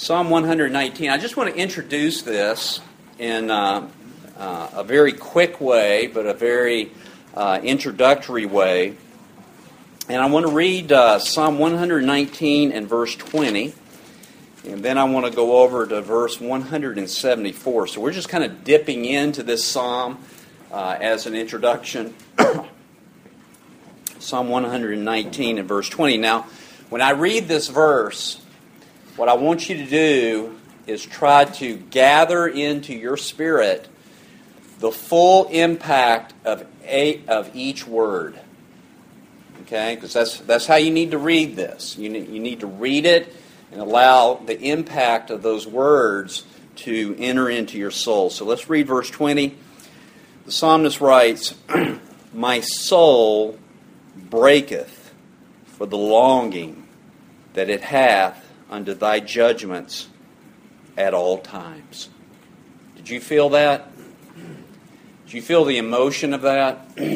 Psalm 119. I just want to introduce this in a very quick way, but a very introductory way. And I want to read Psalm 119 and verse 20. And then I want to go over to verse 174. So we're just kind of dipping into this psalm as an introduction. Psalm 119 and verse 20. Now, when I read this verse, what I want you to do is try to gather into your spirit the full impact of each word. Okay? Because that's how you need to read this. You need to read it and allow the impact of those words to enter into your soul. So let's read verse 20. The psalmist writes, "My soul breaketh for the longing that it hath unto thy judgments at all times." Did you feel that? Did you feel the emotion of that?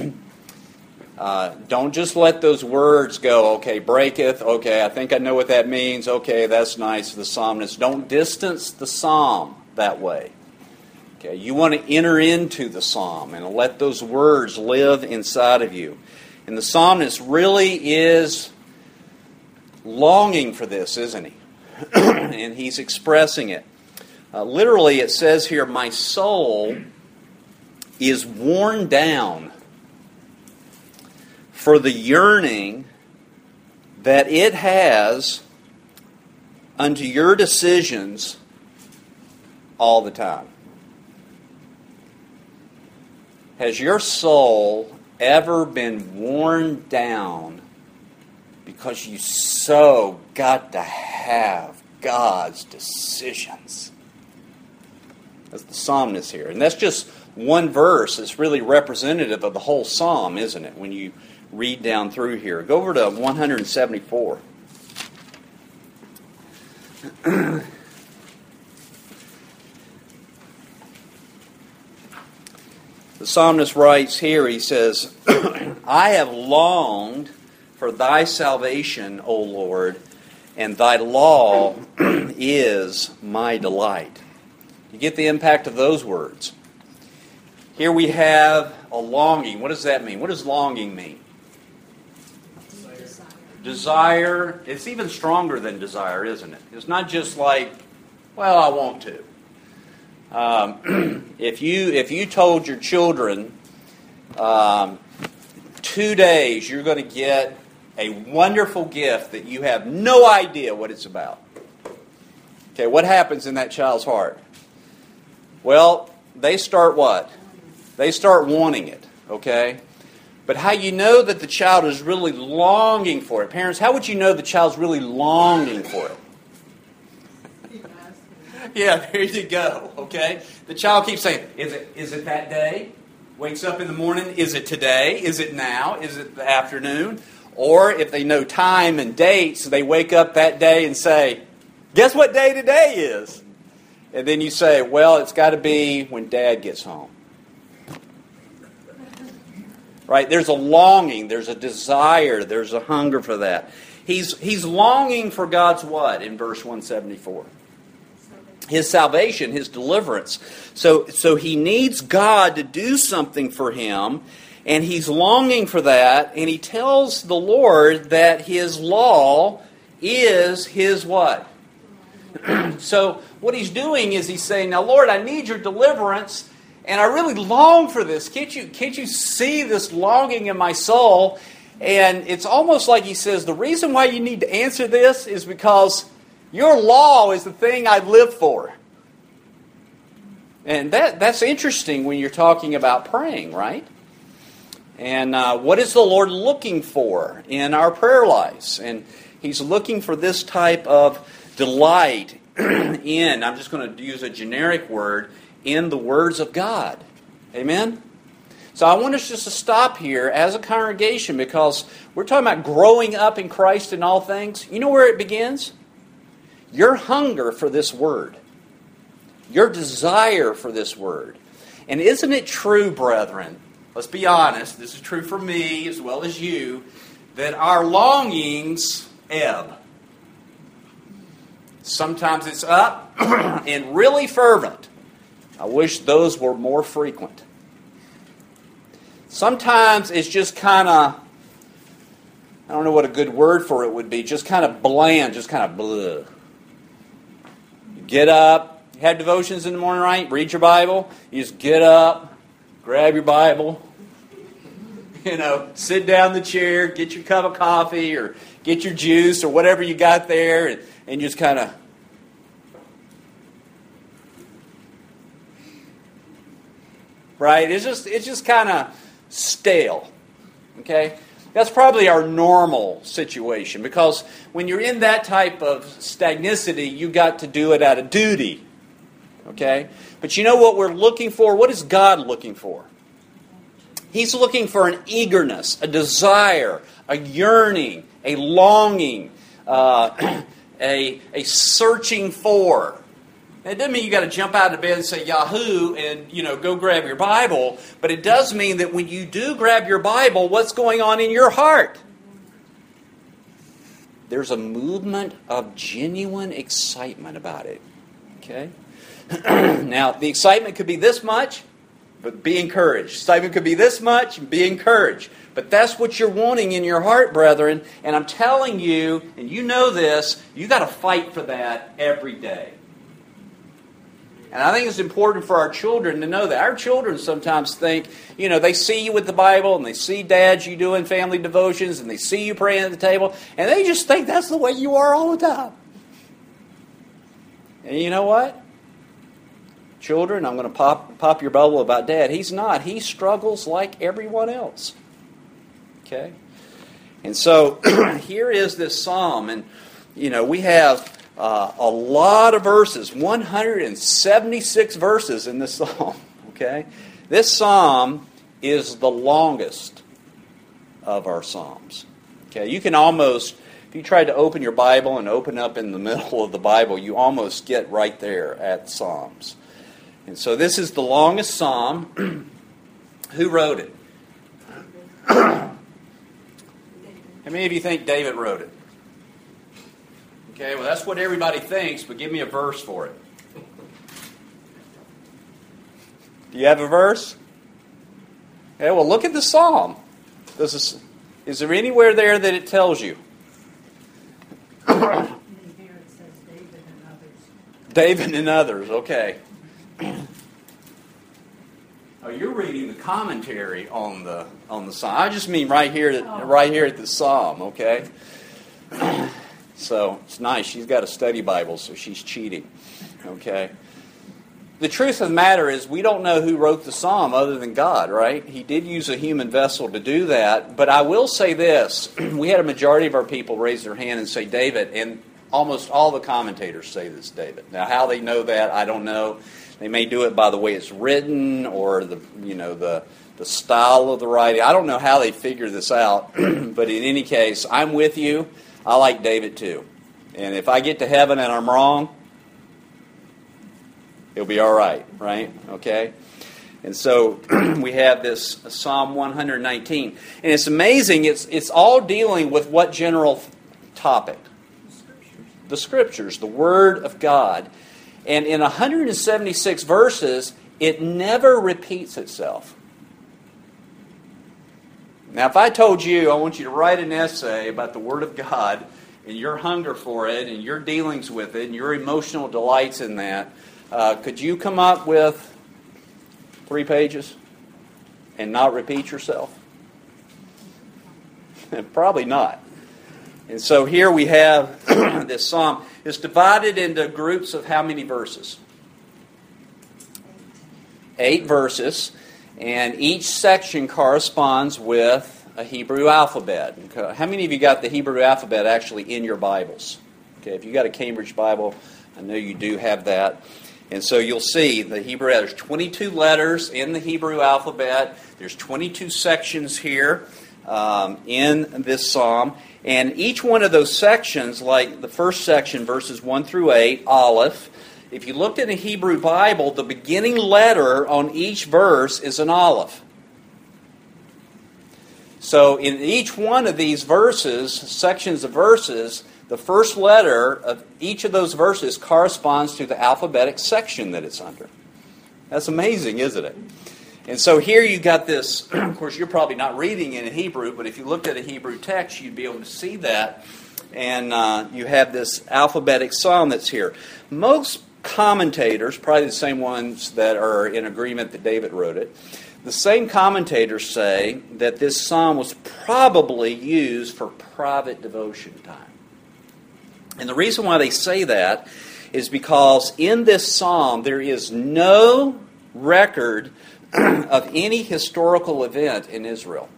Don't just let those words go, okay, breaketh, okay, I think I know what that means, okay, that's nice, the psalmist. Don't distance the psalm that way. Okay, you want to enter into the psalm and let those words live inside of you. And the psalmist really is longing for this, isn't he? And he's expressing it. Literally, it says here, "My soul is worn down for the yearning that it has unto your decisions all the time." Has your soul ever been worn down because you so got to have God's decisions? That's the psalmist here. And that's just one verse. It's really representative of the whole psalm, isn't it, when you read down through here. Go over to 174. The psalmist writes here, he says, "I have longed for thy salvation, O Lord, and thy law is my delight." You get the impact of those words. Here we have a longing. What does that mean? What does longing mean? Desire. It's even stronger than desire, isn't it? It's not just like, well, I want to. If you told your children 2 days you're going to get a wonderful gift that you have no idea what it's about, okay, what happens in that child's heart? Well, they start what? They start wanting it, okay? But how you know that the child is really longing for it? Parents, how would you know the child's really longing for it? Yeah, there you go, okay? The child keeps saying, is it that day? Wakes up in the morning, is it today? Is it now? Is it the afternoon? Or if they know time and dates, they wake up that day and say, guess what day today is? And then you say, well, it's got to be when Dad gets home. Right? There's a longing, there's a desire, there's a hunger for that. He's longing for God's what in verse 174? His salvation, His deliverance. So he needs God to do something for him, and he's longing for that, and he tells the Lord that His law is His what? So what he's doing is he's saying, now Lord, I need your deliverance, and I really long for this. Can't you see this longing in my soul? And it's almost like he says, the reason why you need to answer this is because your law is the thing I live for. And that's interesting when you're talking about praying, right? And what is the Lord looking for in our prayer lives? And He's looking for this type of delight in, I'm just going to use a generic word, in the words of God. Amen? So I want us just to stop here as a congregation because we're talking about growing up in Christ in all things. You know where it begins? Your hunger for this word. Your desire for this word. And isn't it true, brethren, let's be honest, this is true for me as well as you, that our longings ebb. Sometimes it's up and really fervent. I wish those were more frequent. Sometimes it's just kind of, I don't know what a good word for it would be, just kind of bland, just kind of blah. You get up, you have devotions in the morning, right? Read your Bible. You just get up, grab your Bible, sit down in the chair, get your cup of coffee or get your juice or whatever you got there and just kind of... Right? It's just kind of stale. Okay? That's probably our normal situation, because when you're in that type of stagnicity, you got to do it out of duty. Okay? But you know what we're looking for? What is God looking for? He's looking for an eagerness, a desire, a yearning, a longing, a searching for. It doesn't mean you got to jump out of bed and say Yahoo and go grab your Bible, but it does mean that when you do grab your Bible, what's going on in your heart? There's a movement of genuine excitement about it. Okay? Now, the excitement could be this much, but be encouraged. Excitement could be this much, and be encouraged. But that's what you're wanting in your heart, brethren. And I'm telling you, and you know this, you got to fight for that every day. And I think it's important for our children to know that. Our children sometimes think, they see you with the Bible, and they see dads you doing family devotions, and they see you praying at the table, and they just think that's the way you are all the time. And you know what? Children, I'm going to pop your bubble about Dad. He's not. He struggles like everyone else. Okay? And so, here is this psalm, and, we have... a lot of verses, 176 verses in this psalm, okay? This psalm is the longest of our psalms, okay? You can almost, if you tried to open your Bible and open up in the middle of the Bible, you almost get right there at Psalms. And so this is the longest psalm. Who wrote it? How many of you think David wrote it? Okay, well, that's what everybody thinks, but give me a verse for it. Do you have a verse? Okay, well, look at the psalm. Is there anywhere there that it tells you? Here it says David and others. David and others, okay. Oh, you're reading the commentary on the psalm. I just mean right here at the psalm, okay? So, it's nice. She's got a study Bible, so she's cheating. Okay? The truth of the matter is we don't know who wrote the psalm other than God, right? He did use a human vessel to do that. But I will say this. We had a majority of our people raise their hand and say David, and almost all the commentators say this David. Now, how they know that, I don't know. They may do it by the way it's written or the style of the writing. I don't know how they figure this out. But in any case, I'm with you. I like David too. And if I get to heaven and I'm wrong, it'll be all right? Okay? And so we have this Psalm 119. And it's amazing. It's all dealing with what general topic? The Scriptures, the Word of God. And in 176 verses, it never repeats itself. Now, if I told you, I want you to write an essay about the Word of God and your hunger for it and your dealings with it and your emotional delights in that, could you come up with 3 pages and not repeat yourself? Probably not. And so here we have this psalm. It's divided into groups of how many verses? 8 verses. And each section corresponds with a Hebrew alphabet. How many of you got the Hebrew alphabet actually in your Bibles? Okay, if you got a Cambridge Bible, I know you do have that. And so you'll see the Hebrew, there's 22 letters in the Hebrew alphabet. There's 22 sections here in this psalm. And each one of those sections, like the first section, verses 1 through 8, Aleph, if you looked in a Hebrew Bible, the beginning letter on each verse is an Aleph. So in each one of these verses, sections of verses, the first letter of each of those verses corresponds to the alphabetic section that it's under. That's amazing, isn't it? And so here you got this, of course you're probably not reading it in Hebrew, but if you looked at a Hebrew text, you'd be able to see that. And you have this alphabetic psalm that's here. Most commentators, probably the same ones that are in agreement that David wrote it, the same commentators say that this psalm was probably used for private devotion time. And the reason why they say that is because in this psalm there is no record of any historical event in Israel.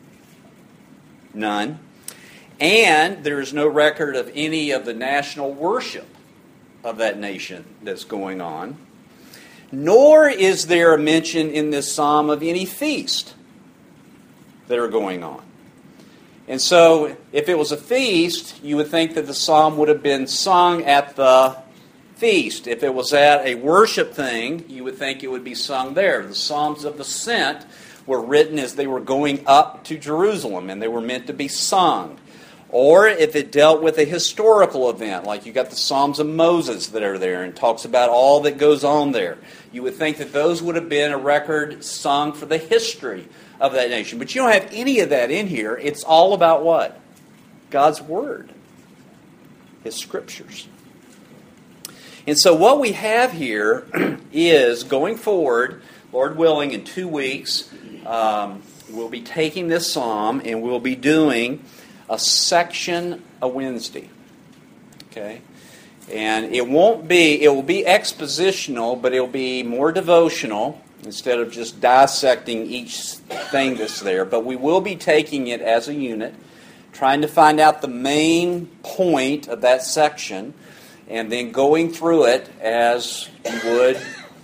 None. And there is no record of any of the national worship of that nation that's going on. Nor is there a mention in this psalm of any feast that are going on. And so, if it was a feast, you would think that the psalm would have been sung at the feast. If it was at a worship thing, you would think it would be sung there. The Psalms of Ascent were written as they were going up to Jerusalem, and they were meant to be sung. Or if it dealt with a historical event, like you got the Psalms of Moses that are there and talks about all that goes on there, you would think that those would have been a record sung for the history of that nation. But you don't have any of that in here. It's all about what? God's Word. His Scriptures. And so what we have here is, going forward, Lord willing, in 2 weeks, we'll be taking this psalm and we'll be doing a section a Wednesday. Okay? And it will be expositional, but it will be more devotional instead of just dissecting each thing that's there. But we will be taking it as a unit, trying to find out the main point of that section, and then going through it as you would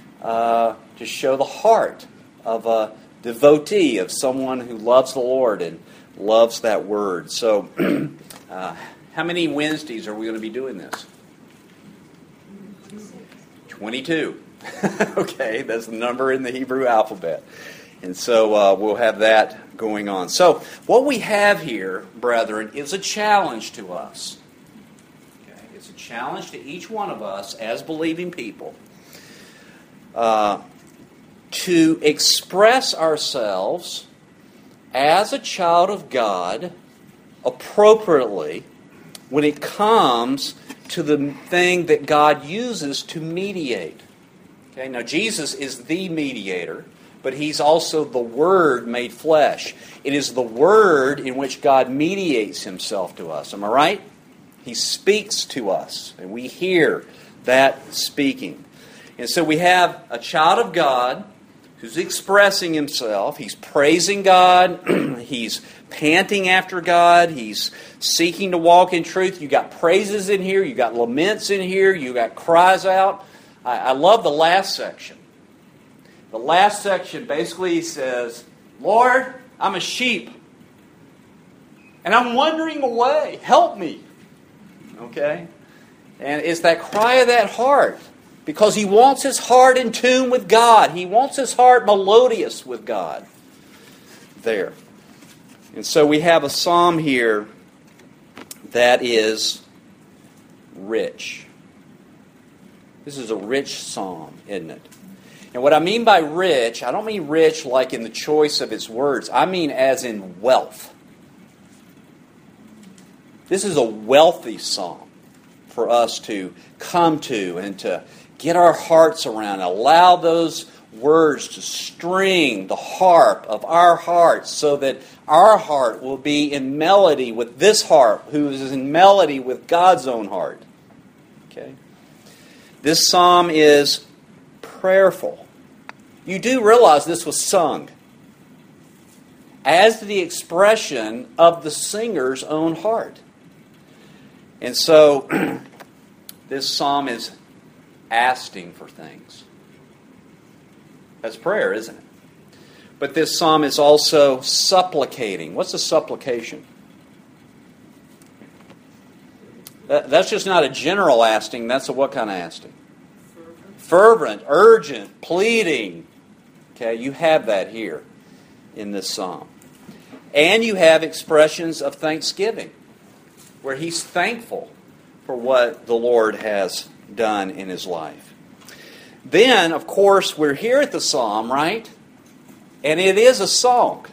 to show the heart of a devotee, of someone who loves the Lord and loves that Word. So, how many Wednesdays are we going to be doing this? 22. Okay, that's the number in the Hebrew alphabet. And so we'll have that going on. So, what we have here, brethren, is a challenge to us. Okay? It's a challenge to each one of us as believing people to express ourselves as a child of God appropriately when it comes to the thing that God uses to mediate. Okay, now Jesus is the mediator, but He's also the Word made flesh. It is the Word in which God mediates Himself to us. Am I right? He speaks to us, and we hear that speaking. And so we have a child of God who's expressing himself. He's praising God. He's panting after God. He's seeking to walk in truth. You got praises in here. You got laments in here. You got cries out. I love the last section. The last section basically says, Lord, I'm a sheep, and I'm wandering away. Help me. Okay? And it's that cry of that heart. Because he wants his heart in tune with God. He wants his heart melodious with God. There. And so we have a psalm here that is rich. This is a rich psalm, isn't it? And what I mean by rich, I don't mean rich like in the choice of its words. I mean as in wealth. This is a wealthy psalm for us to come to and to get our hearts around. Allow those words to string the harp of our hearts so that our heart will be in melody with this harp, who is in melody with God's own heart. Okay? This psalm is prayerful. You do realize this was sung as the expression of the singer's own heart. And so, this psalm is asking for things. That's prayer, isn't it? But this psalm is also supplicating. What's a supplication? That's just not a general asking. That's a what kind of asking? Fervent, urgent, pleading. Okay, you have that here in this psalm. And you have expressions of thanksgiving, where he's thankful for what the Lord has done in his life. Then, of course, we're here at the psalm, right? And it is a song.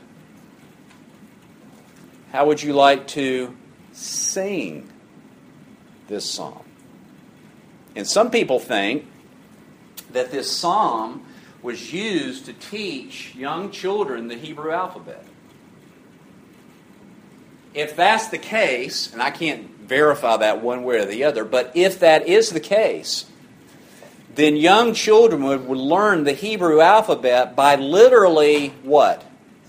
How would you like to sing this psalm? And some people think that this psalm was used to teach young children the Hebrew alphabet. If that's the case, and I can't verify that one way or the other, but if that is the case, then young children would learn the Hebrew alphabet by literally what?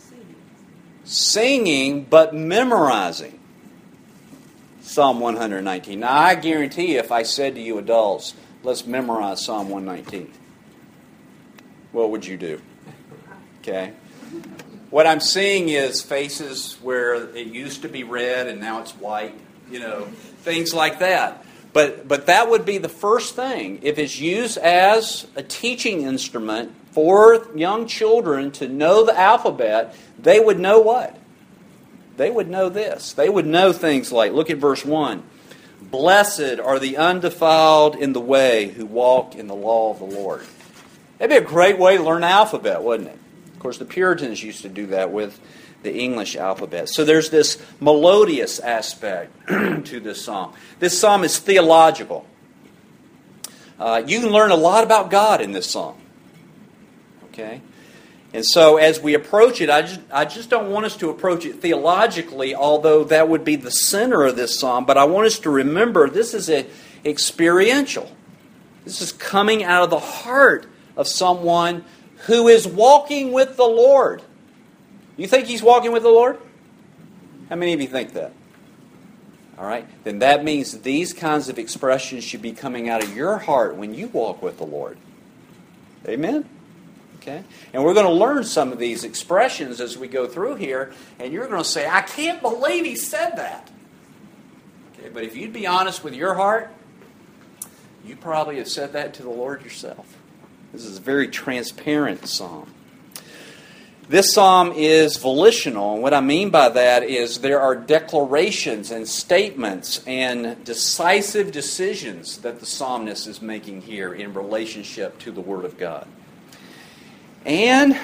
Singing, but memorizing Psalm 119. Now, I guarantee you, if I said to you adults, let's memorize Psalm 119, what would you do? Okay? What I'm seeing is faces where it used to be red and now it's white, things like that. But that would be the first thing. If it's used as a teaching instrument for young children to know the alphabet, they would know what? They would know this. They would know things like, look at verse 1. Blessed are the undefiled in the way who walk in the law of the Lord. That'd be a great way to learn the alphabet, wouldn't it? Of course, the Puritans used to do that with the English alphabet. So there's this melodious aspect to this psalm. This psalm is theological. You can learn a lot about God in this psalm. Okay? And so as we approach it, I just don't want us to approach it theologically, although that would be the center of this psalm. But I want us to remember this is experiential. This is coming out of the heart of someone who is walking with the Lord. You think he's walking with the Lord? How many of you think that? All right. Then that means these kinds of expressions should be coming out of your heart when you walk with the Lord. Amen? Okay? And we're going to learn some of these expressions as we go through here, and you're going to say, I can't believe he said that. Okay, but if you'd be honest with your heart, you probably have said that to the Lord yourself. This is a very transparent psalm. This psalm is volitional, and what I mean by that is there are declarations and statements and decisive decisions that the psalmist is making here in relationship to the Word of God. And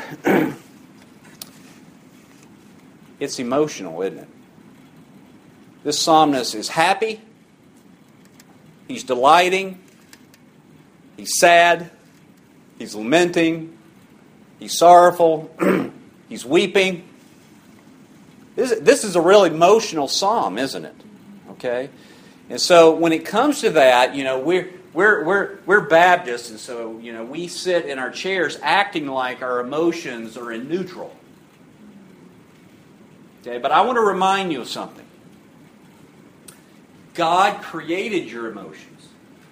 it's emotional, isn't it? This psalmist is happy, he's delighting, he's sad, he's lamenting, he's sorrowful, he's weeping. This is a real emotional psalm, isn't it? Okay? And so when it comes to that, we're Baptists, and so we sit in our chairs acting like our emotions are in neutral. Okay, but I want to remind you of something. God created your emotions.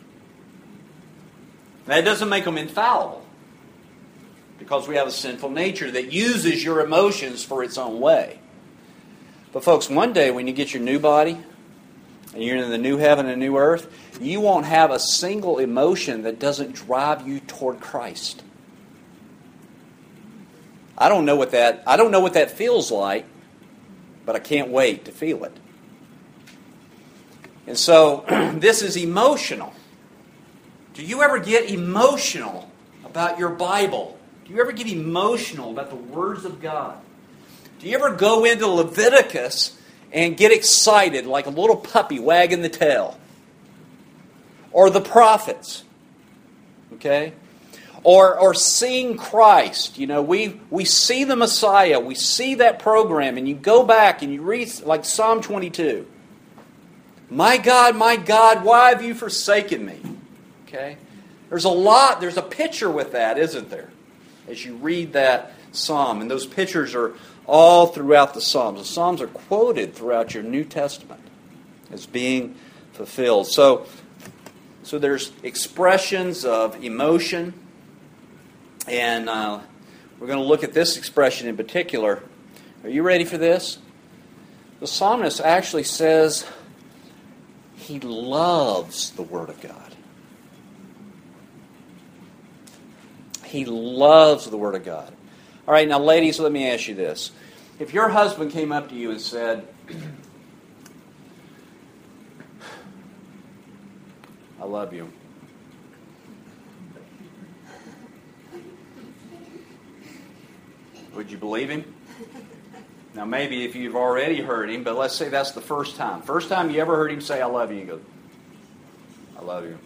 That doesn't make them infallible, because we have a sinful nature that uses your emotions for its own way. But folks, one day when you get your new body, and you're in the new heaven and new earth, you won't have a single emotion that doesn't drive you toward Christ. I don't know what that feels like, but I can't wait to feel it. And so this is emotional. Do you ever get emotional about your Bible? Do you ever get emotional about the words of God? Do you ever go into Leviticus and get excited like a little puppy wagging the tail? Or the prophets? Okay? Or seeing Christ. We see the Messiah. We see that program. And you go back and you read like Psalm 22. My God, why have you forsaken me? Okay? There's a picture with that, isn't there? As you read that psalm. And those pictures are all throughout the Psalms. The Psalms are quoted throughout your New Testament as being fulfilled. So there's expressions of emotion. And we're going to look at this expression in particular. Are you ready for this? The psalmist actually says he loves the Word of God. He loves the Word of God. All right, now ladies, let me ask you this. If your husband came up to you and said, love you. Would you believe him? Now, maybe if you've already heard him, but let's say that's the first time. First time you ever heard him say, I love you, you go, I love you.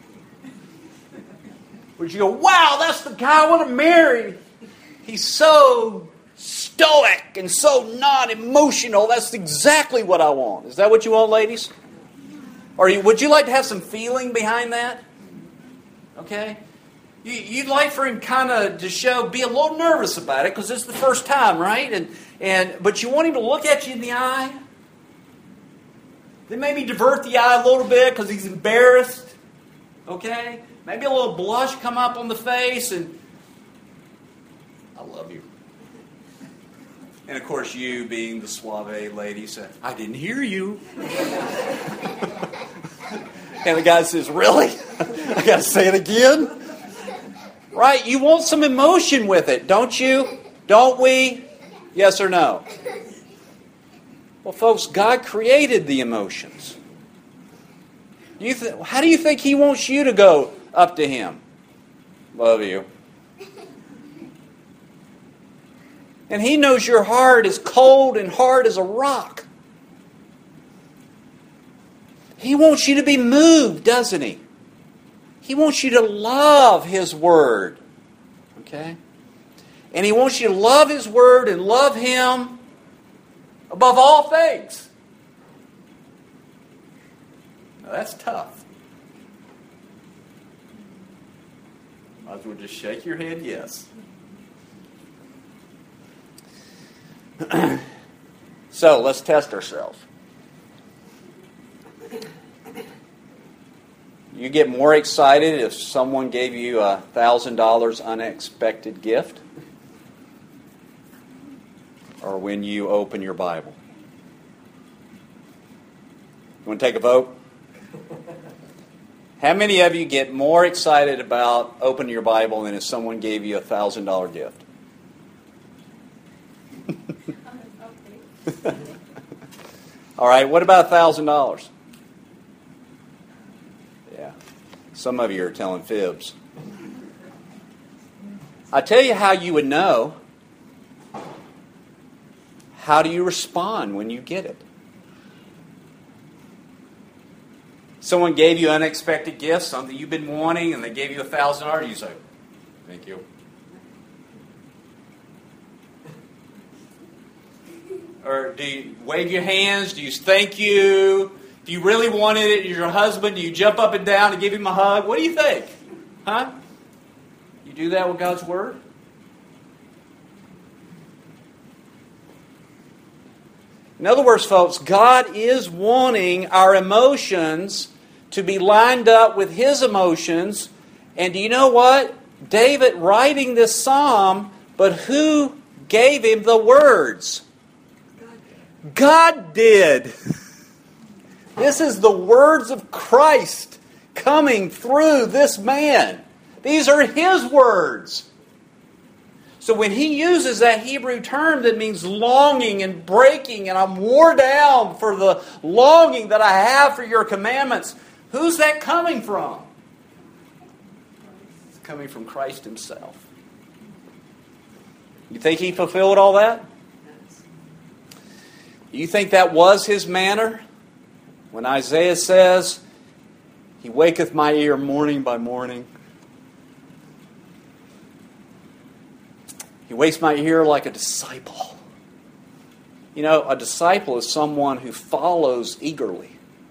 Would you go, wow, that's the guy I want to marry. He's so stoic and so non-emotional. That's exactly what I want. Is that what you want, ladies? Or would you like to have some feeling behind that? Okay? You'd like for him kind of to be a little nervous about it because it's the first time, right? But you want him to look at you in the eye. Then maybe divert the eye a little bit because he's embarrassed. Okay? Maybe a little blush come up on the face and I love you. And of course you, being the suave lady, said, I didn't hear you. And the guy says, really? I got to say it again? Right? You want some emotion with it, don't you? Don't we? Yes or no? Well, folks, God created the emotions. How do you think He wants you to go up to Him? Love you. And He knows your heart is cold and hard as a rock. He wants you to be moved, doesn't He? He wants you to love His Word. Okay? And He wants you to love His Word and love Him above all things. Now, that's tough. Might as well just shake your head yes. So, let's test ourselves. You get more excited if someone gave you a $1,000 unexpected gift? Or when you open your Bible? You want to take a vote? How many of you get more excited about opening your Bible than if someone gave you a $1,000 gift? All right, what about $1,000? Yeah, some of you are telling fibs. I tell you how you would know. How do you respond when you get it? Someone gave you an unexpected gift, something you've been wanting, and they gave you $1,000. You say, "Thank you." Or do you wave your hands? Do you thank you? Do you really wanted it? Your husband? Do you jump up and down and give him a hug? What do you think? Huh? You do that with God's Word? In other words, folks, God is wanting our emotions to be lined up with His emotions. And do you know what? David writing this psalm, but who gave him the words? God did. This is the words of Christ coming through this man. These are His words. So when he uses that Hebrew term that means longing and breaking, and I'm wore down for the longing that I have for your commandments, who's that coming from? It's coming from Christ Himself. You think He fulfilled all that? You think that was His manner? When Isaiah says, He waketh my ear morning by morning. He wakes my ear like a disciple. You know, a disciple is someone who follows eagerly.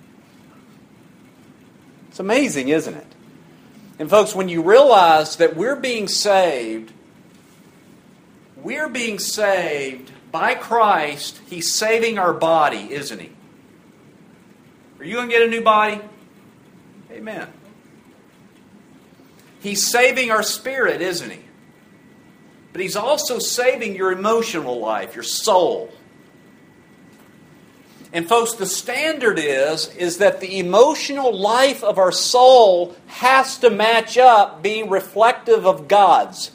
It's amazing, isn't it? And folks, when you realize that we're being saved by Christ, He's saving our body, isn't He? Are you going to get a new body? Amen. He's saving our spirit, isn't He? But He's also saving your emotional life, your soul. And folks, the standard is that the emotional life of our soul has to match up being reflective of God's.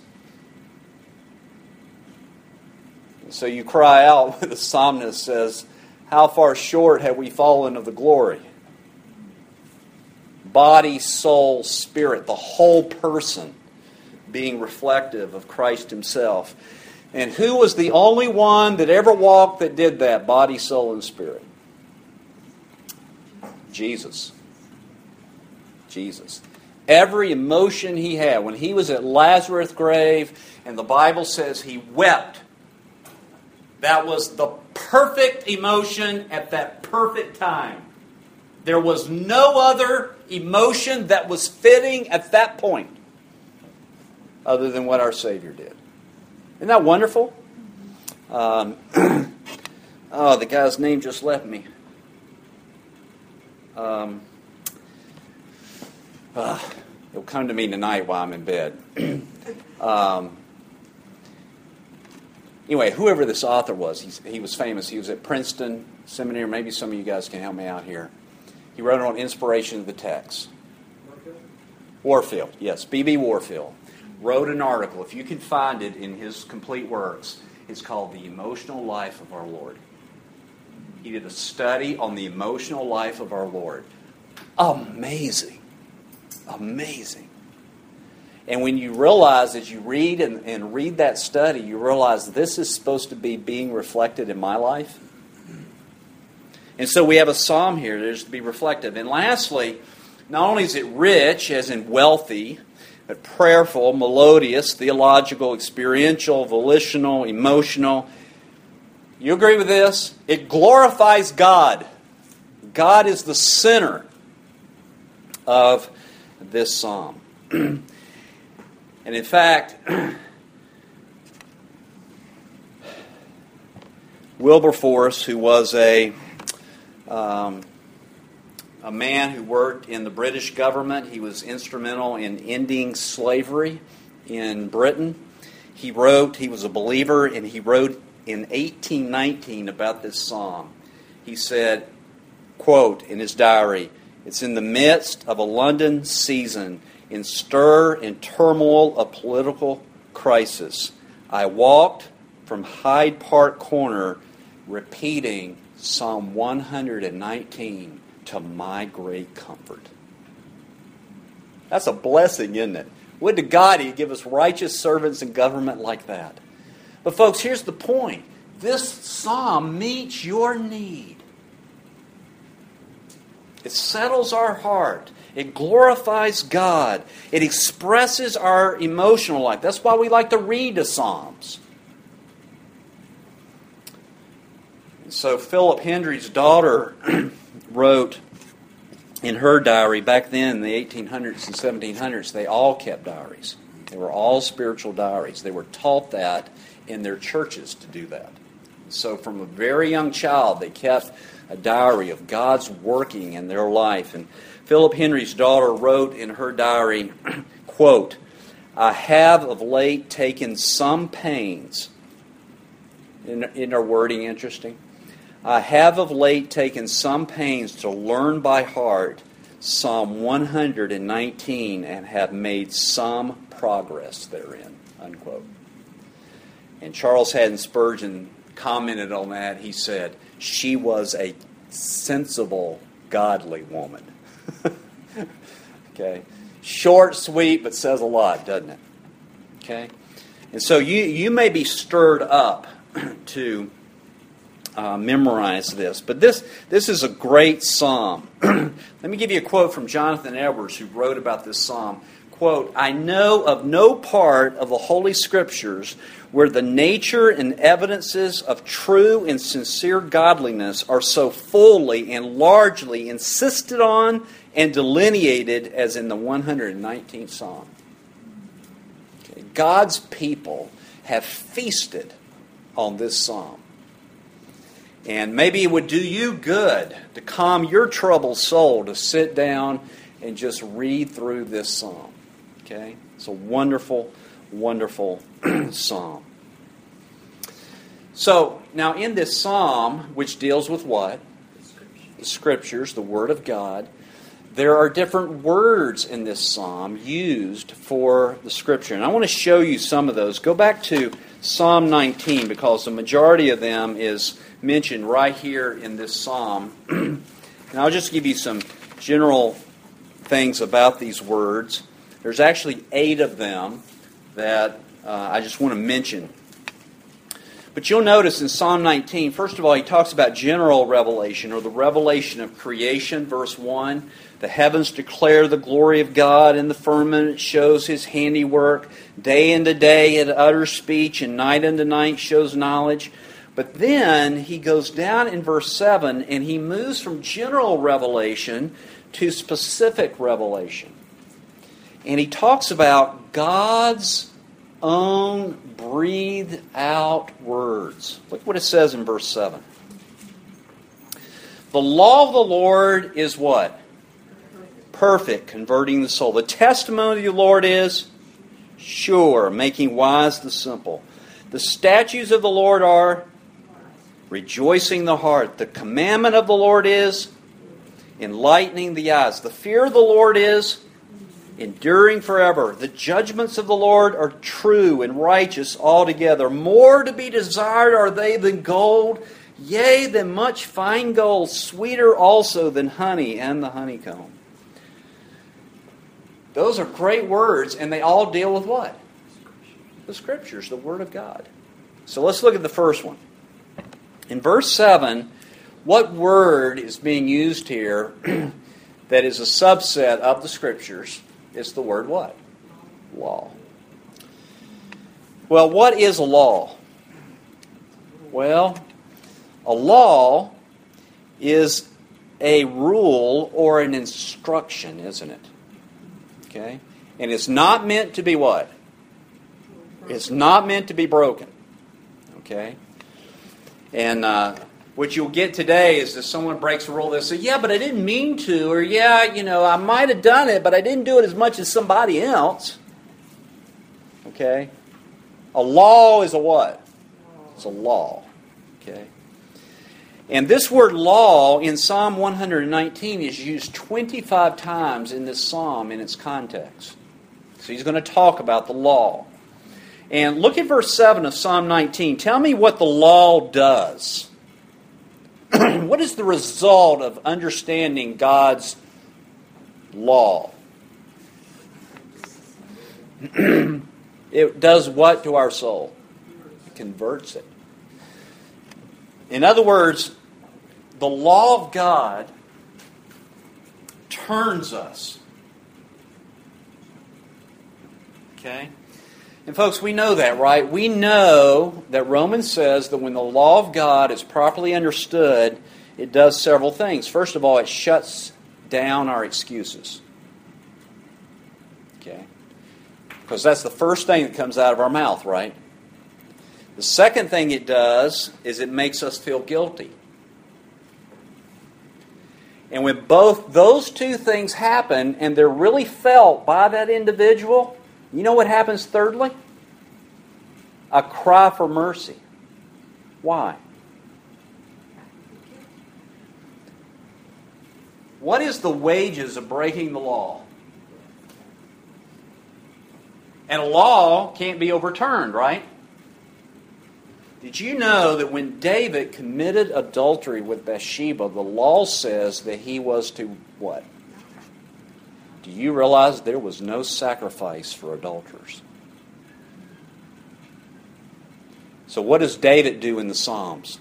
So you cry out when the psalmist says, how far short have we fallen of the glory? body, soul, spirit, the whole person being reflective of Christ himself. And who was the only one that ever walked that did that, body, soul, and spirit? Jesus. Jesus. Every emotion he had, when he was at Lazarus' grave, and the Bible says he wept, that was the perfect emotion at that perfect time. There was no other emotion that was fitting at that point other than what our Savior did. Isn't that wonderful? Oh, the guy's name just left me. It'll come to me tonight while I'm in bed. Anyway, whoever this author was, he was famous. He was at Princeton Seminary. Maybe some of you guys can help me out here. He wrote it on inspiration of the text. Warfield, yes, B.B. Warfield. Wrote an article, if you can find it in his complete works, it's called The Emotional Life of Our Lord. He did a study on the emotional life of our Lord. Amazing. Amazing. And when you realize, as you read and read that study, you realize this is supposed to be being reflected in my life. And so we have a psalm here that is to be reflective. And lastly, not only is it rich, as in wealthy, but prayerful, melodious, theological, experiential, volitional, emotional. You agree with this? It glorifies God. God is the center of this psalm. And in fact, Wilberforce, who was a man who worked in the British government, he was instrumental in ending slavery in Britain. He was a believer, and he wrote in 1819 about this psalm. He said, quote, in his diary, "It's in the midst of a London season, in stir and turmoil of political crisis. I walked from Hyde Park Corner repeating Psalm 119 to my great comfort." That's a blessing, isn't it? Would to God He'd give us righteous servants in government like that. But folks, here's the point. This psalm meets your need. It settles our heart. It glorifies God. It expresses our emotional life. That's why we like to read the Psalms. And so Philip Hendry's daughter wrote in her diary, back then in the 1800s and 1700s, they all kept diaries. They were all spiritual diaries. They were taught that in their churches to do that. So from a very young child, they kept a diary of God's working in their life. And Philip Hendry's daughter wrote in her diary, quote, "I have of late taken some pains." Isn't our wording interesting? "I have of late taken some pains to learn by heart Psalm 119 and have made some progress therein." Unquote. And Charles Haddon Spurgeon commented on that. He said, "She was a sensible, godly woman." Okay, short, sweet, but says a lot, doesn't it? Okay, and so you may be stirred up to memorize this, but this is a great psalm. Let me give you a quote from Jonathan Edwards, who wrote about this psalm. Quote, "I know of no part of the Holy Scriptures where the nature and evidences of true and sincere godliness are so fully and largely insisted on and delineated as in the 119th Psalm." Okay. God's people have feasted on this psalm. And maybe it would do you good to calm your troubled soul to sit down and just read through this psalm. Okay? It's a wonderful, wonderful psalm. So, now in this psalm, which deals with what? The Scriptures, the Word of God, there are different words in this psalm used for the Scripture. And I want to show you some of those. Go back to Psalm 19, because the majority of them is mentioned right here in this psalm. And I'll just give you some general things about these words. There's actually 8 of them that I just want to mention. But you'll notice in Psalm 19, first of all, he talks about general revelation, or the revelation of creation, verse 1. The heavens declare the glory of God, and the firmament shows His handiwork. Day unto day it utters speech, and night unto night shows knowledge. But then he goes down in verse 7, and he moves from general revelation to specific revelation. And he talks about God's own breathed out words. Look what it says in verse 7. The law of the Lord is what? Perfect, converting the soul. The testimony of the Lord is sure, making wise the simple. The statutes of the Lord are rejoicing the heart. The commandment of the Lord is enlightening the eyes. The fear of the Lord is enduring forever. The judgments of the Lord are true and righteous altogether. More to be desired are they than gold, yea, than much fine gold, sweeter also than honey and the honeycomb. Those are great words, and they all deal with what? The Scriptures, the Word of God. So let's look at the first one. In verse 7, what word is being used here that is a subset of the Scriptures? It's the word what? Law. Well, what is a law? Well, a law is a rule or an instruction, isn't it? Okay? And it's not meant to be what? It's not meant to be broken. Okay? And what you'll get today is if someone breaks a rule, they'll say, yeah, but I didn't mean to, or yeah, I might have done it, but I didn't do it as much as somebody else. Okay? A law is a what? It's a law. Okay? And this word law in Psalm 119 is used 25 times in this psalm in its context. So he's going to talk about the law. And look at verse 7 of Psalm 19. Tell me what the law does. What is the result of understanding God's law? It does what to our soul? It converts it. In other words, the law of God turns us. Okay? And folks, we know that, right? We know that Romans says that when the law of God is properly understood, it does several things. First of all, it shuts down our excuses. Okay? Because that's the first thing that comes out of our mouth, right? The second thing it does is it makes us feel guilty. And when both those two things happen, and they're really felt by that individual, you know what happens thirdly? A cry for mercy. Why? What is the wages of breaking the law? And a law can't be overturned, right? Did you know that when David committed adultery with Bathsheba, the law says that he was to what? Do you realize there was no sacrifice for adulterers? So what does David do in the Psalms?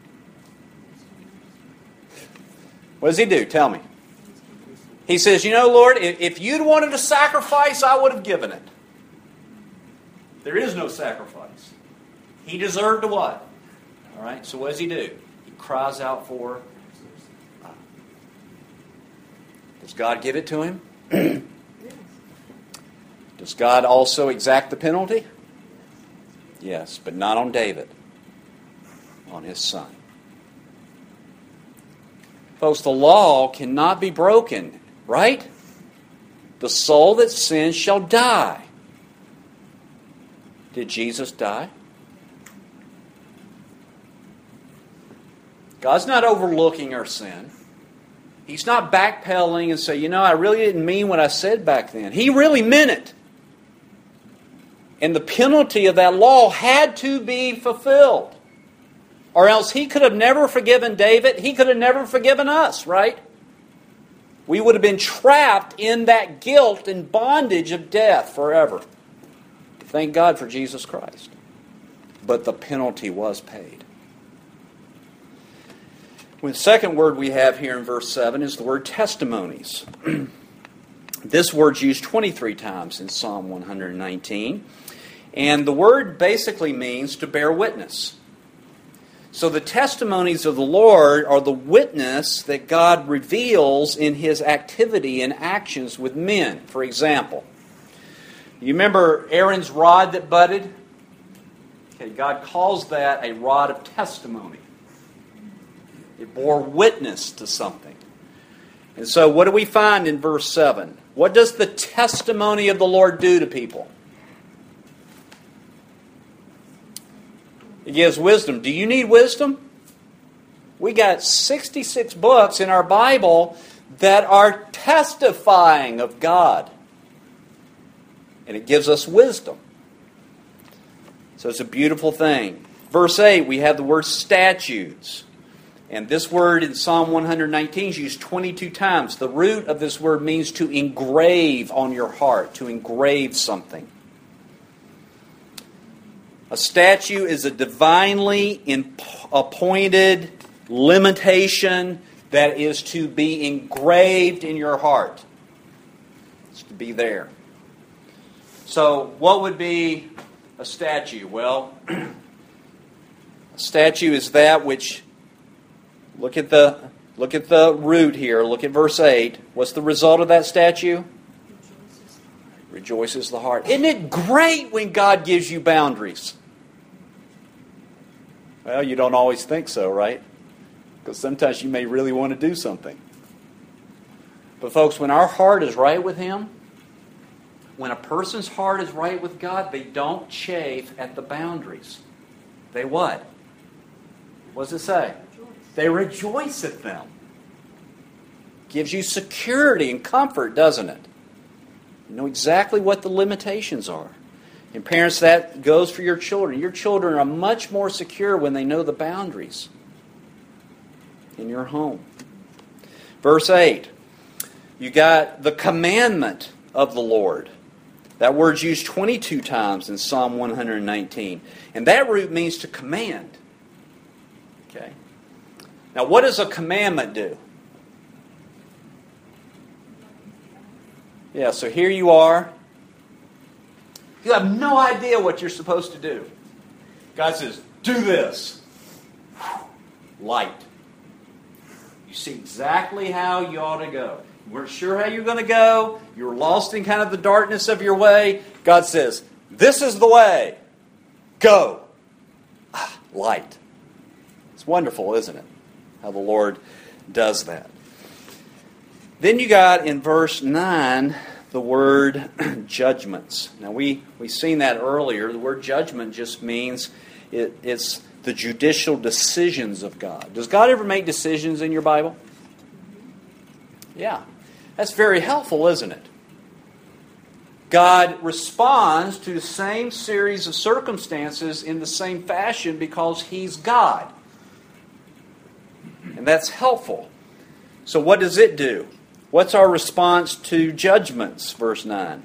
What does he do? Tell me. He says, Lord, if you'd wanted a sacrifice, I would have given it. There is no sacrifice. He deserved to what? All right, so what does he do? He cries out for... Does God give it to him? Does God also exact the penalty? Yes, but not on David. On his son. Folks, the law cannot be broken, right? The soul that sins shall die. Did Jesus die? God's not overlooking our sin. He's not backpedaling and saying, I really didn't mean what I said back then. He really meant it. And the penalty of that law had to be fulfilled. Or else he could have never forgiven David. He could have never forgiven us, right? We would have been trapped in that guilt and bondage of death forever. Thank God for Jesus Christ. But the penalty was paid. The second word we have here in verse 7 is the word testimonies. This word's used 23 times in Psalm 119. And the word basically means to bear witness. So the testimonies of the Lord are the witness that God reveals in His activity and actions with men. For example, you remember Aaron's rod that budded? Okay, God calls that a rod of testimony. It bore witness to something. And so what do we find in verse 7? What does the testimony of the Lord do to people? It gives wisdom. Do you need wisdom? We got 66 books in our Bible that are testifying of God. And it gives us wisdom. So it's a beautiful thing. Verse 8, we have the word statutes. And this word in Psalm 119 is used 22 times. The root of this word means to engrave on your heart, to engrave something. A statute is a divinely appointed limitation that is to be engraved in your heart. It's to be there. So, what would be a statue? Well, a statue is that which, look at the root here, look at verse 8. What's the result of that statue? Rejoices the heart. Isn't it great when God gives you boundaries? Well, you don't always think so, right? Because sometimes you may really want to do something. But folks, when our heart is right with Him, when a person's heart is right with God, they don't chafe at the boundaries. They what? What does it say? They rejoice at them. Gives you security and comfort, doesn't it? You know exactly what the limitations are. And parents, that goes for your children. Your children are much more secure when they know the boundaries in your home. Verse 8, you got the commandment of the Lord. That word's used 22 times in Psalm 119. And that root means to command. Okay. Now, what does a commandment do? Yeah, so here you are. You have no idea what you're supposed to do. God says, do this. Light. You see exactly how you ought to go. You weren't sure how you're going to go. You were lost in kind of the darkness of your way. God says, this is the way. Go. Light. It's wonderful, isn't it? How the Lord does that. Then you got in verse 9 the word judgments. Now we've seen that earlier. The word judgment just means it's the judicial decisions of God. Does God ever make decisions in your Bible? Yeah. That's very helpful, isn't it? God responds to the same series of circumstances in the same fashion because He's God. And that's helpful. So what does it do? What's our response to judgments? Verse 9.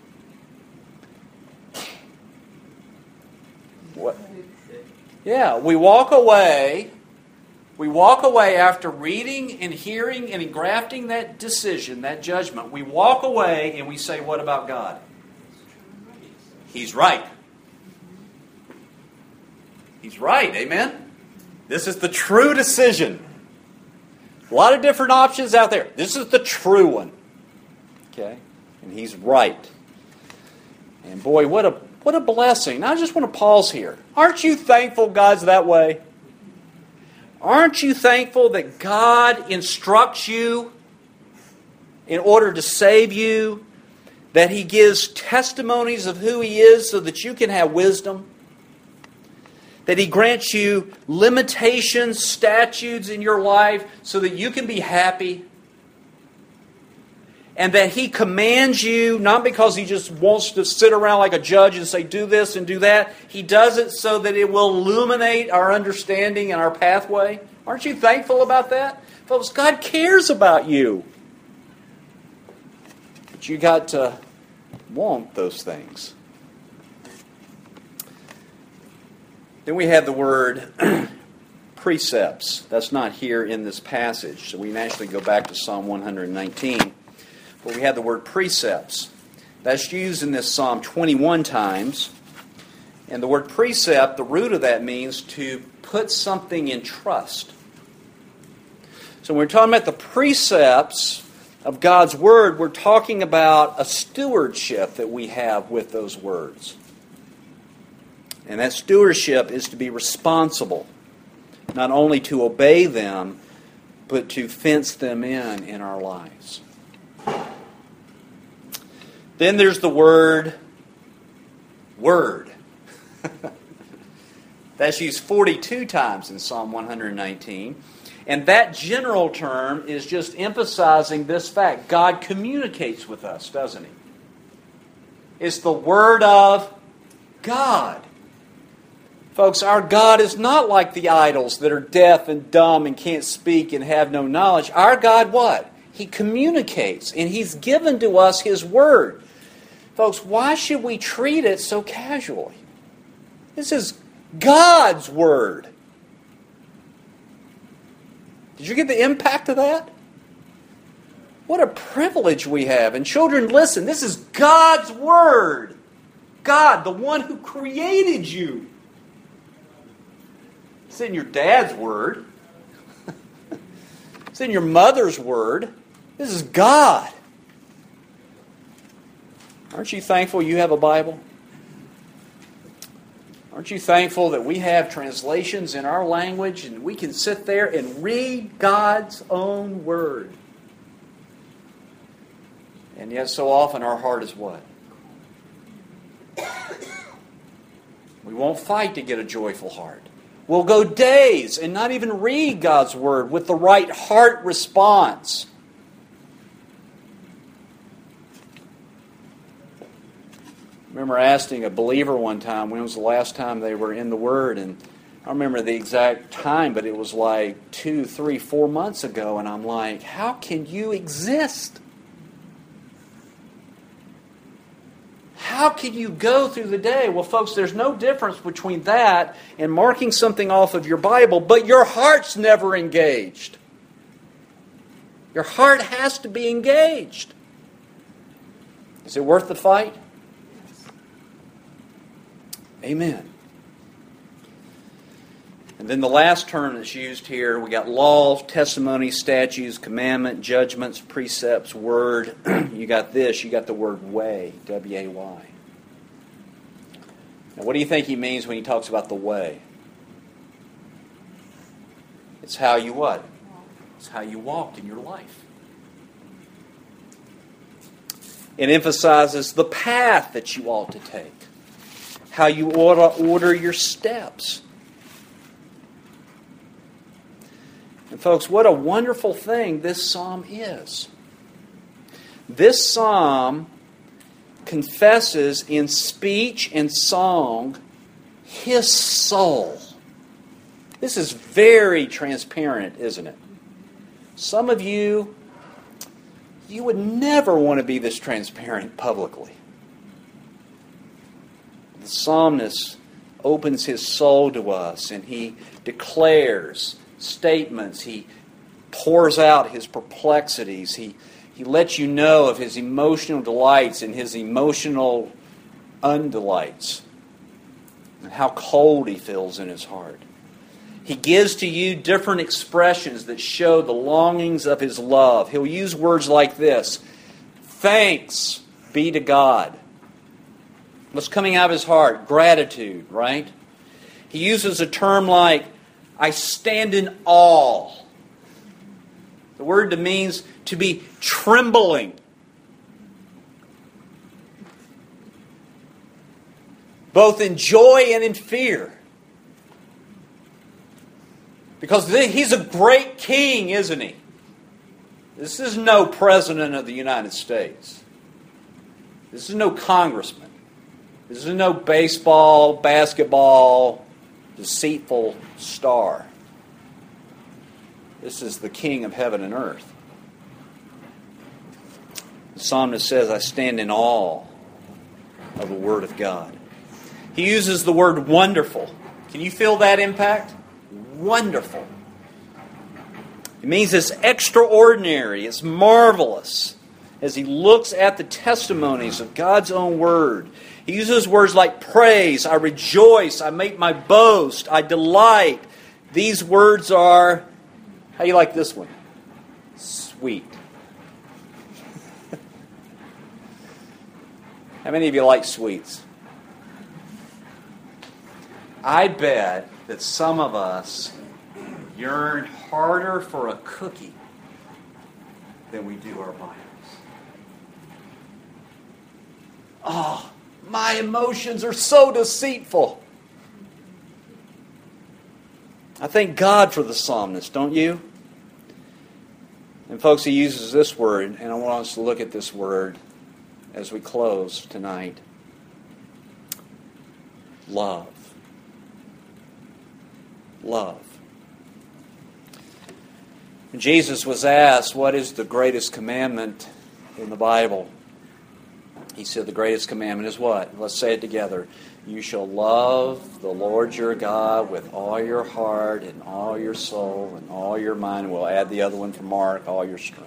What? Yeah, we walk away. We walk away after reading and hearing and engrafting that decision, that judgment. We walk away and we say, what about God? He's right. He's right, amen? This is the true decision. A lot of different options out there. This is the true one. Okay? And He's right. And boy, what a blessing. Now I just want to pause here. Aren't you thankful God's that way? Aren't you thankful that God instructs you in order to save you? That He gives testimonies of who He is so that you can have wisdom? That He grants you limitations, statutes in your life so that you can be happy? And that He commands you, not because He just wants to sit around like a judge and say, do this and do that. He does it so that it will illuminate our understanding and our pathway. Aren't you thankful about that? Folks, God cares about you. But you got to want those things. Then we have the word precepts. That's not here in this passage. So we can actually go back to Psalm 119. But we have the word precepts. That's used in this psalm 21 times. And the word precept, the root of that means to put something in trust. So when we're talking about the precepts of God's Word, we're talking about a stewardship that we have with those words. And that stewardship is to be responsible, not only to obey them, but to fence them in our lives. Then there's the word. That's used 42 times in Psalm 119. And that general term is just emphasizing this fact. God communicates with us, doesn't He? It's the Word of God. Folks, our God is not like the idols that are deaf and dumb and can't speak and have no knowledge. Our God, what? He communicates, and He's given to us His Word. Folks, why should we treat it so casually? This is God's Word. Did you get the impact of that? What a privilege we have. And children, listen, this is God's Word. God, the one who created you. It's in your dad's Word. It's in your mother's Word. This is God. Aren't you thankful you have a Bible? Aren't you thankful that we have translations in our language and we can sit there and read God's own Word? And yet so often our heart is what? We won't fight to get a joyful heart. We'll go days and not even read God's Word with the right heart response. I remember asking a believer one time when was the last time they were in the Word, and I don't remember the exact time, but it was like 2, 3, 4 months ago, and I'm like, how can you exist? How can you go through the day? Well, folks, there's no difference between that and marking something off of your Bible, but your heart's never engaged. Your heart has to be engaged. Is it worth the fight? Amen. And then the last term that's used here, we got law, testimony, statutes, commandment, judgments, precepts, word. You got this, you got the word way, W-A-Y. Now what do you think he means when he talks about the way? It's how you what? It's how you walk in your life. It emphasizes the path that you ought to take. How you ought to order your steps. And folks, what a wonderful thing this psalm is. This psalm confesses in speech and song his soul. This is very transparent, isn't it? Some of you would never want to be this transparent publicly. The psalmist opens his soul to us and he declares statements. He pours out his perplexities. He lets you know of his emotional delights and his emotional undelights and how cold he feels in his heart. He gives to you different expressions that show the longings of his love. He'll use words like this: thanks be to God. What's coming out of his heart? Gratitude, right? He uses a term like, I stand in awe. The word means to be trembling. Both in joy and in fear. Because he's a great king, isn't he? This is no president of the United States. This is no congressman. This is no baseball, basketball, deceitful star. This is the King of heaven and earth. psalmist says, I stand in awe of the Word of God. He uses the word wonderful. Can you feel that impact? Wonderful. It means it's extraordinary, it's marvelous. As he looks at the testimonies of God's own Word, he uses words like praise, I rejoice, I make my boast, I delight. These words are, how do you like this one? Sweet. How many of you like sweets? I bet that some of us yearn harder for a cookie than we do our Bibles. Oh, my emotions are so deceitful. I thank God for the psalmist, don't you? And folks, he uses this word, and I want us to look at this word as we close tonight. Love. Love. Jesus was asked, what is the greatest commandment in the Bible? He said the greatest commandment is what? Let's say it together. You shall love the Lord your God with all your heart and all your soul and all your mind. We'll add the other one from Mark, all your strength.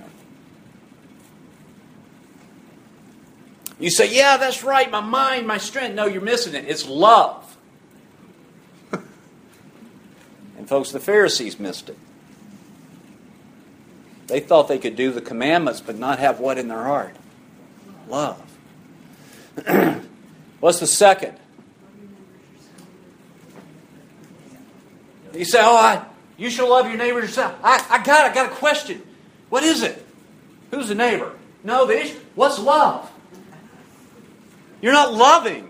You say, yeah, that's right, my mind, my strength. No, you're missing it. It's love. And folks, the Pharisees missed it. They thought they could do the commandments but not have what in their heart? Love. What's the second? You say, you shall love your neighbor yourself. I got a question. What is it? Who's the neighbor? No, the issue. What's love? You're not loving.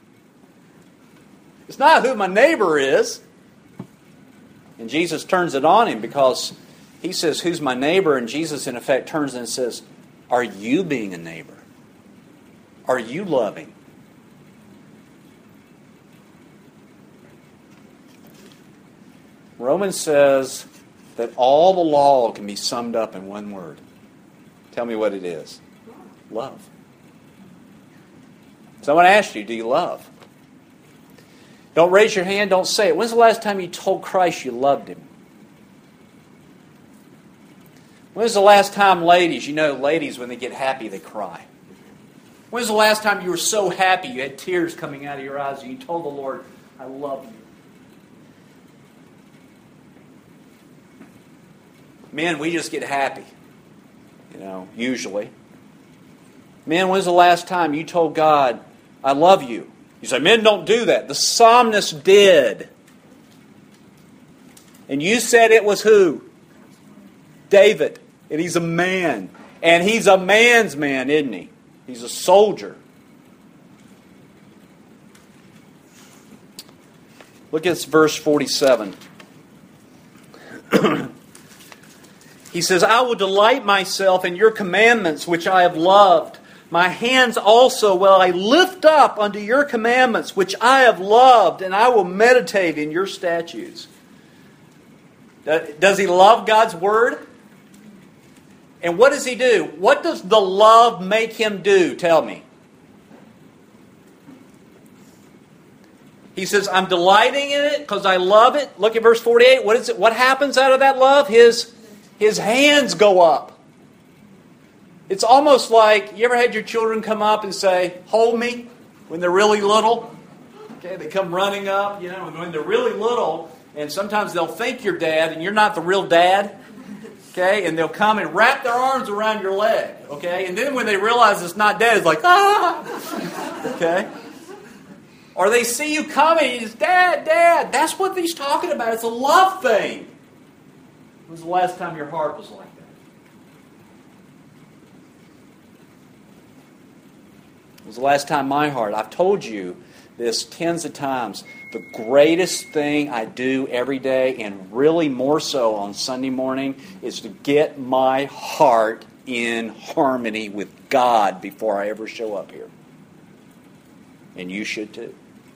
It's not who my neighbor is. And Jesus turns it on him because he says, who's my neighbor? And Jesus, in effect, turns and says, are you being a neighbor? Are you loving? Romans says that all the law can be summed up in one word. Tell me what it is. Love. Someone asked you, do you love? Don't raise your hand, don't say it. When's the last time you told Christ you loved Him? When's the last time, ladies, ladies, when they get happy, they cry. When's the last time you were so happy you had tears coming out of your eyes and you told the Lord, I love you? Men, we just get happy, usually. Men, when's the last time you told God, I love you? You say, men don't do that. The psalmist did. And you said it was who? David. And he's a man. And he's a man's man, isn't he? He's a soldier. Look at verse 47. He says, I will delight myself in your commandments, which I have loved. My hands also will I lift up unto your commandments, which I have loved, and I will meditate in your statutes. Does he love God's Word? And what does he do? What does the love make him do? Tell me. He says, I'm delighting in it because I love it. Look at verse 48. What is it? What happens out of that love? His hands go up. It's almost like, you ever had your children come up and say, hold me, when they're really little? Okay, they come running up, when they're really little, and sometimes they'll think you're dad, and you're not the real dad. Okay, and they'll come and wrap their arms around your leg. Okay, and then when they realize it's not dad, it's like, ah! Okay? Or they see you coming, it's Dad. That's what he's talking about. It's a love thing. When was the last time your heart was like that? When was the last time my heart? I've told you this tens of times. The greatest thing I do every day, and really more so on Sunday morning, is to get my heart in harmony with God before I ever show up here. And you should too.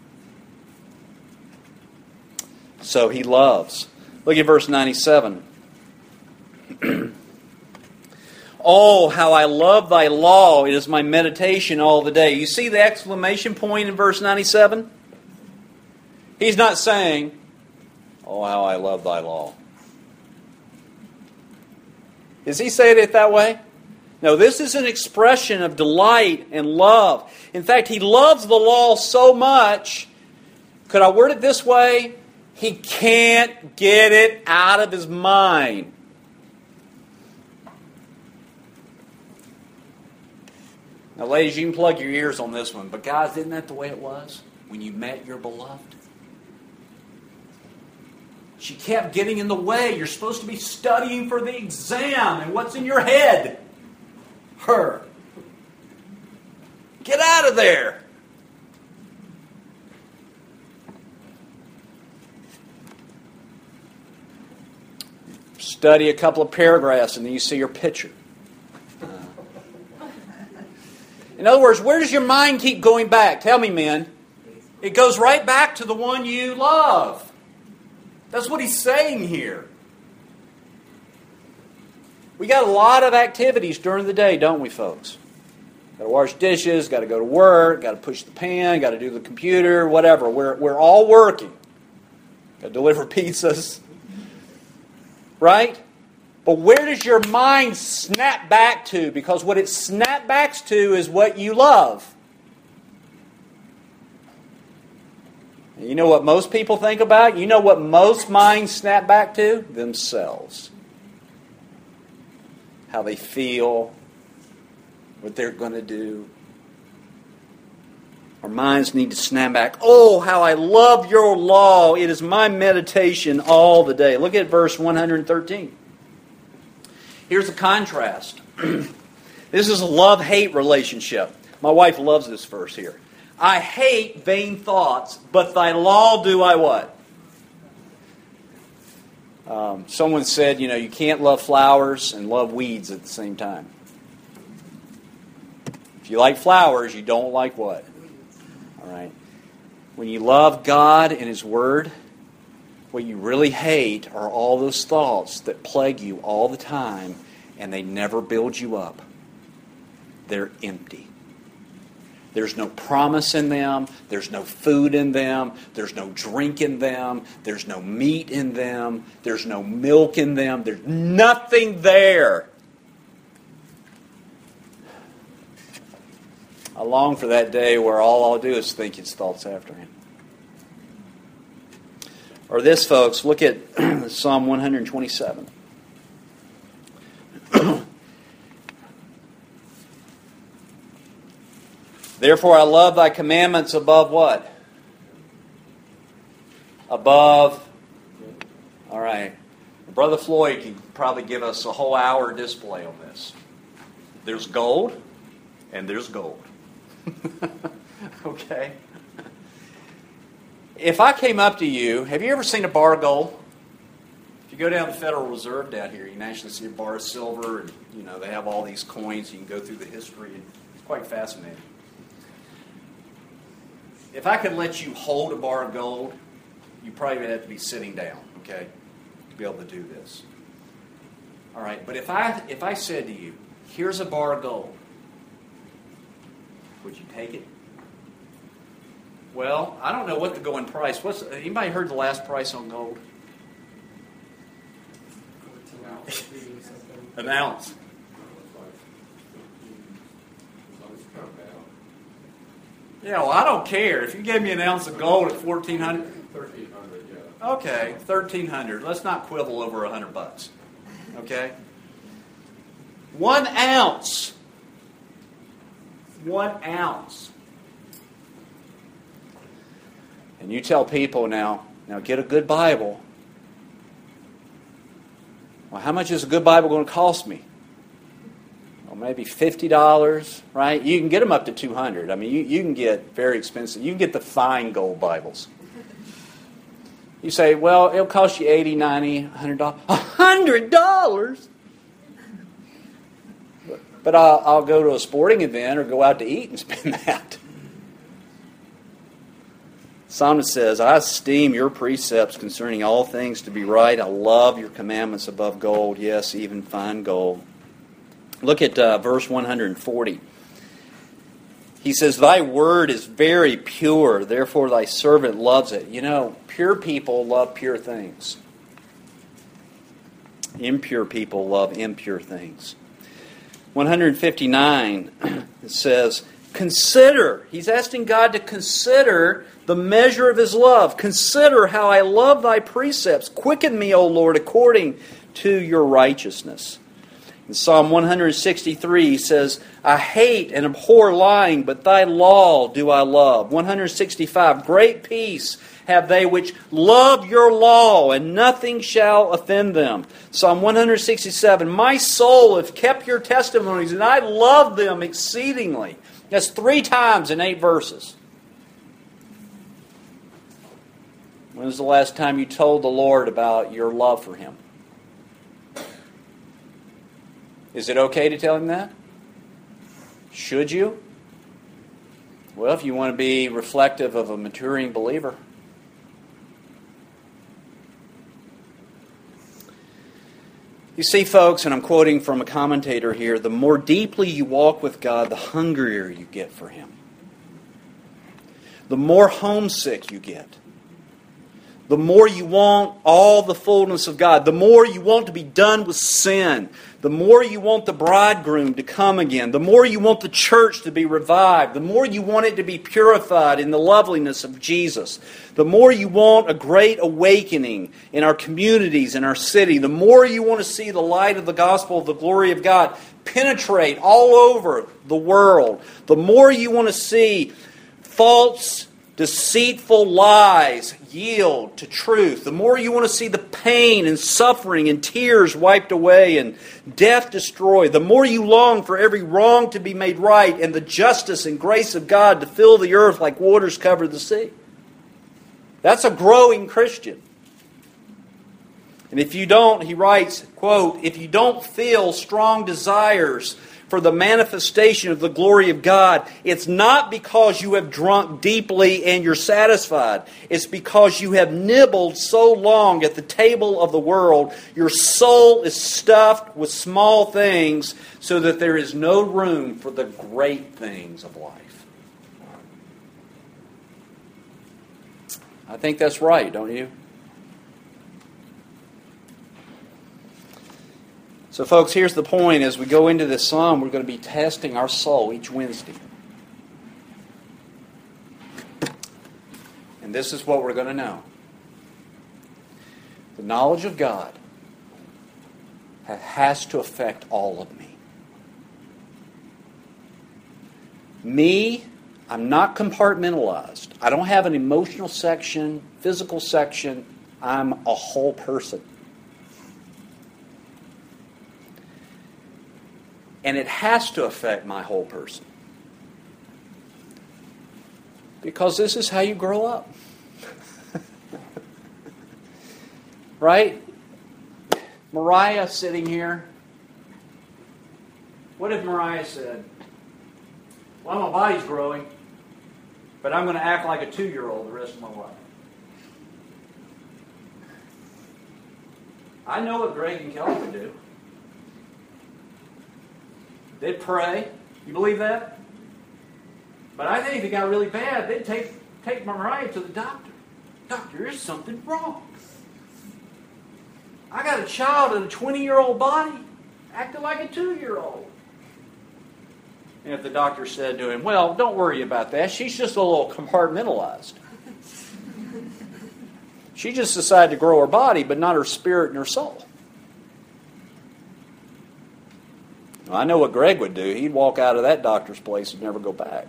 So he loves. Look at verse 97. Oh, how I love thy law. It is my meditation all the day. You see the exclamation point in verse 97? He's not saying, oh, how I love thy law. Is he saying it that way? No, this is an expression of delight and love. In fact, he loves the law so much, could I word it this way? He can't get it out of his mind. Now, ladies, you can plug your ears on this one, but guys, isn't that the way it was when you met your beloved? She kept getting in the way. You're supposed to be studying for the exam, and what's in your head? Her. Get out of there. Study a couple of paragraphs, and then you see her picture. In other words, where does your mind keep going back? Tell me, men. It goes right back to the one you love. That's what he's saying here. We got a lot of activities during the day, don't we, folks? Got to wash dishes, got to go to work, got to push the pan, got to do the computer, whatever. We're all working. Got to deliver pizzas. Right? But where does your mind snap back to? Because what it snaps back to is what you love. And you know what most people think about? You know what most minds snap back to? Themselves. How they feel, what they're going to do. Our minds need to snap back. Oh, how I love your law. It is my meditation all the day. Look at verse 113. Here's a contrast. This is a love-hate relationship. My wife loves this verse here. I hate vain thoughts, but thy law do I what? Someone said, you can't love flowers and love weeds at the same time. If you like flowers, you don't like what? All right. When you love God and His Word, what you really hate are all those thoughts that plague you all the time, and they never build you up. They're empty. There's no promise in them. There's no food in them. There's no drink in them. There's no meat in them. There's no milk in them. There's nothing there. I long for that day where all I'll do is think His thoughts after Him. Or this, folks, look at Psalm 127. Therefore I love thy commandments above what? Above. All right. Brother Floyd can probably give us a whole hour display on this. There's gold and there's gold. Okay? If I came up to you, have you ever seen a bar of gold? If you go down to the Federal Reserve down here, you can actually see a bar of silver, and they have all these coins. You can go through the history, and it's quite fascinating. If I could let you hold a bar of gold, you probably would have to be sitting down, okay, to be able to do this. All right, but if I said to you, here's a bar of gold, would you take it? Well, I don't know what the going price. Anybody heard the last price on gold? An ounce. Yeah, well, I don't care. If you gave me an ounce of gold at $1,400. $1,300, yeah. Okay, $1,300. Let's not quibble over $100. Okay? 1 ounce. 1 ounce. And you tell people now get a good Bible. Well, how much is a good Bible going to cost me? Well, maybe $50, right? You can get them up to $200. I mean, you can get very expensive. You can get the fine gold Bibles. You say, well, it'll cost you $80, $90, $100. $100? But I'll go to a sporting event or go out to eat and spend that. Psalmist says, I esteem your precepts concerning all things to be right. I love your commandments above gold, yes, even fine gold. Look at verse 140. He says, "Thy word is very pure, therefore thy servant loves it." You know, pure people love pure things. Impure people love impure things. 159, it says, "Consider." He's asking God to consider the measure of His love. "Consider how I love thy precepts. Quicken me, O Lord, according to your righteousness." In Psalm 163, he says, "I hate and abhor lying, but thy law do I love." 165, "Great peace have they which love your law, and nothing shall offend them." Psalm 167, "My soul hath kept your testimonies, and I love them exceedingly." That's 3 times in 8 verses. When was the last time you told the Lord about your love for Him? Is it okay to tell Him that? Should you? Well, if you want to be reflective of a maturing believer. You see, folks, and I'm quoting from a commentator here, the more deeply you walk with God, the hungrier you get for Him. The more homesick you get. The more you want all the fullness of God. The more you want to be done with sin. The more you want the bridegroom to come again. The more you want the church to be revived. The more you want it to be purified in the loveliness of Jesus. The more you want a great awakening in our communities, in our city. The more you want to see the light of the gospel of the glory of God penetrate all over the world. The more you want to see false, deceitful lies yield to truth. The more you want to see the pain and suffering and tears wiped away and death destroyed. The more you long for every wrong to be made right and the justice and grace of God to fill the earth like waters cover the sea. That's a growing Christian. And if you don't, he writes, quote, "If you don't feel strong desires for the manifestation of the glory of God, it's not because you have drunk deeply and you're satisfied. It's because you have nibbled so long at the table of the world, your soul is stuffed with small things so that there is no room for the great things of life." I think that's right, don't you? So, folks, here's the point. As we go into this psalm, we're going to be testing our soul each Wednesday. And this is what we're going to know. The knowledge of God has to affect all of me. Me, I'm not compartmentalized. I don't have an emotional section, physical section. I'm a whole person. And it has to affect my whole person. Because this is how you grow up. Right? Mariah sitting here. What if Mariah said, "Well, my body's growing, but I'm going to act like a 2-year-old the rest of my life"? I know what Greg and Kelly would do. They'd pray. You believe that? But I think if it got really bad, they'd take Mariah to the doctor. "Doctor, there's something wrong. I got a child in a 20-year-old body acting like a 2-year-old. And if the doctor said to him, "Well, don't worry about that. She's just a little compartmentalized. She just decided to grow her body, but not her spirit and her soul." Well, I know what Greg would do. He'd walk out of that doctor's place and never go back.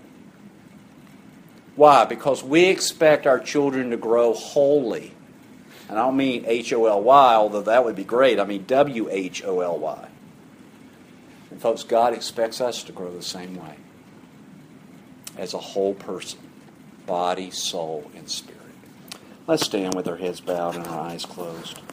Why? Because we expect our children to grow wholly. And I don't mean H-O-L-Y, although that would be great. I mean W-H-O-L-Y. And folks, God expects us to grow the same way. As a whole person. Body, soul, and spirit. Let's stand with our heads bowed and our eyes closed.